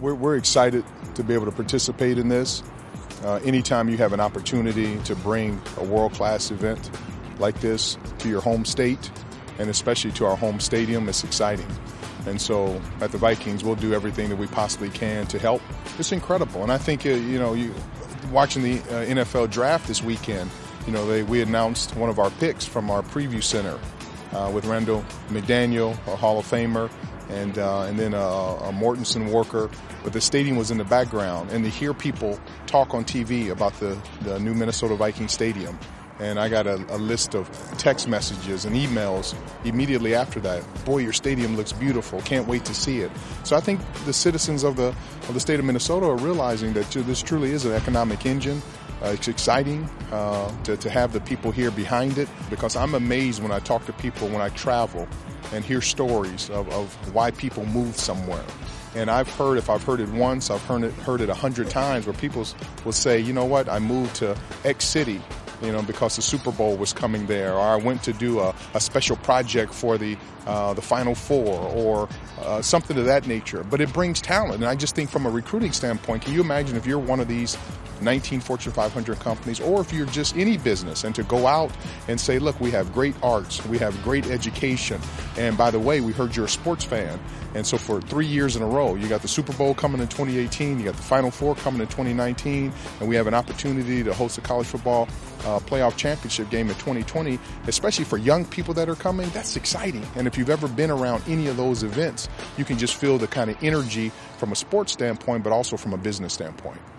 we're excited to be able to participate in this. Anytime you have an opportunity to bring a world-class event like this to your home state, and especially to our home stadium, it's exciting. And so at the Vikings, we'll do everything that we possibly can to help. It's incredible. And I think, watching the NFL draft this weekend, we announced one of our picks from our preview center with Randall McDaniel, a Hall of Famer, and then a Mortensen Walker. But the stadium was in the background. And to hear people talk on TV about the new Minnesota Vikings stadium, and I got a list of text messages and emails immediately after that. Boy, your stadium looks beautiful. Can't wait to see it. So I think the citizens of the state of Minnesota are realizing that this truly is an economic engine. It's exciting to have the people here behind it, because I'm amazed when I talk to people, when I travel and hear stories of why people move somewhere. And if I've heard it once, I've heard it 100 times, where people will say, you know what, I moved to X city, because the Super Bowl was coming there, or I went to do a special project for the Final Four, or something of that nature. But it brings talent. And I just think from a recruiting standpoint, can you imagine if you're one of these 19 Fortune 500 companies, or if you're just any business, and to go out and say, look, we have great arts, we have great education, and by the way, we heard you're a sports fan. And so for 3 years in a row, you got the Super Bowl coming in 2018, you got the Final Four coming in 2019, and we have an opportunity to host a college football playoff championship game in 2020, especially for young people that are coming. That's exciting. And if you've ever been around any of those events, you can just feel the kind of energy from a sports standpoint, but also from a business standpoint.